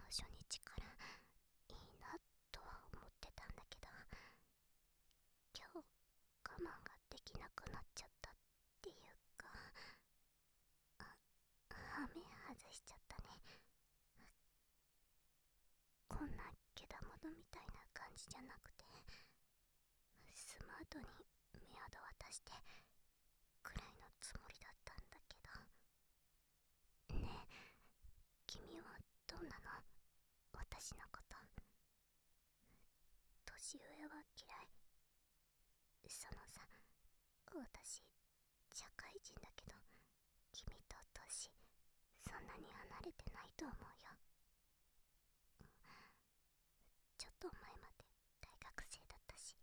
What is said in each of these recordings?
初日からいいなとは思ってたんだけど、今日我慢ができなくなっちゃったっていうか、ハメ外しちゃったね。こんなけだものみたいな感じじゃなくて、スマートにメアド渡してくらいのつもりだったんだけど。ねえ、君はどうなの？私のこと。年上は嫌い？そのさ、私社会人だけど、君と年そんなに離れてないと思うよ。ちょっと前まで大学生だったし。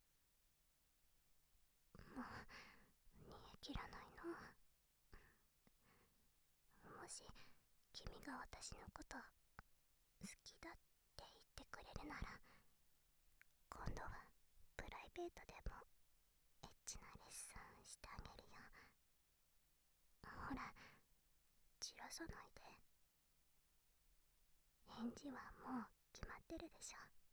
もう煮え切らないの。もし君が私のこと好きだって言ってくれるなら、今度はプライベートでもエッチなレッスンしてあげるよ。ほら、じらさないで。返事はもう決まってるでしょ。